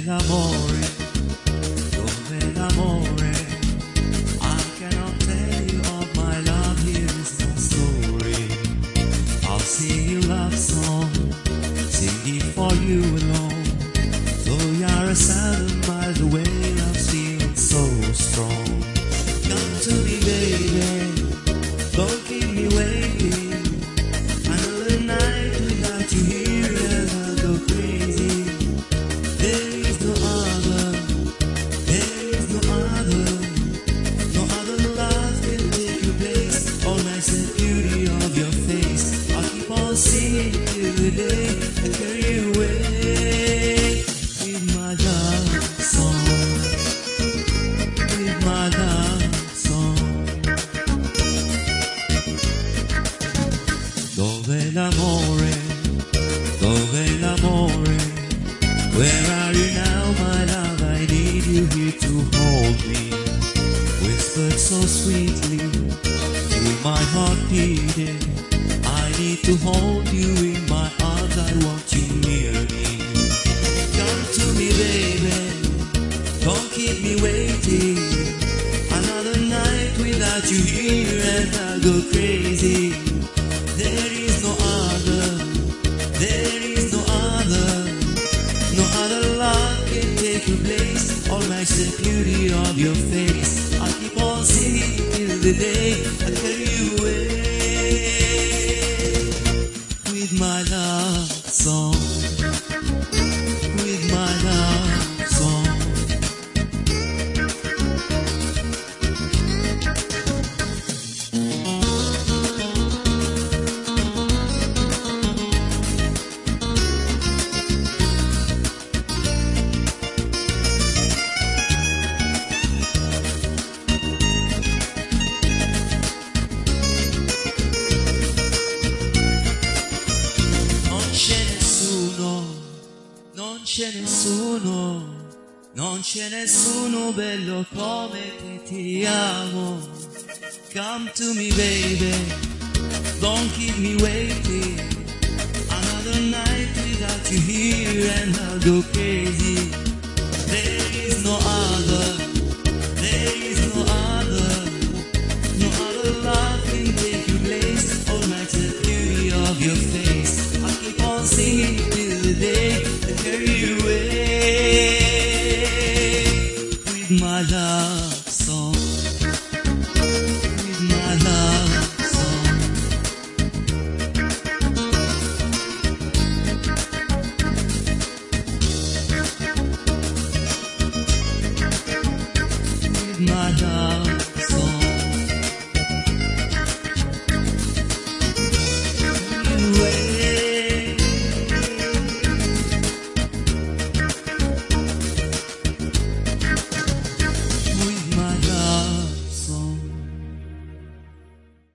l'amore, dove l'amore? I cannot tell you of my love, here is my story. I'll sing you love song, sing it for you alone. Though you're 1,000 miles away, love still so strong. Come to me, baby, don't keep me waiting. Another night without you here and I'll go crazy. There is no other, there is no other, no other love can take your place. All nice and beauty of your face, I'll keep on singing till the day I carry you away. With my love song, with my love song. Dove l'amore, dove l'amore? Where are you now, my love? I need you here to hold me. Whispered so sweetly to my heart beating. I need to hold you in my arms, I want you near me. Come to me, baby, don't keep me waiting. Another night without you here and I'll go crazy. There is no other, there is no other, no other love can take your place. All my the beauty of your face, I'll keep on singing till the day I carry you away. With my love song, with my love song. Non c'è nessuno, non c'è nessuno bello come te, ti amo. Come to me, baby, don't keep me waiting. Another night without you here and I'll go crazy. There is no other, there is no other, no other love can take your place. All night the beauty of your face, I keep on singing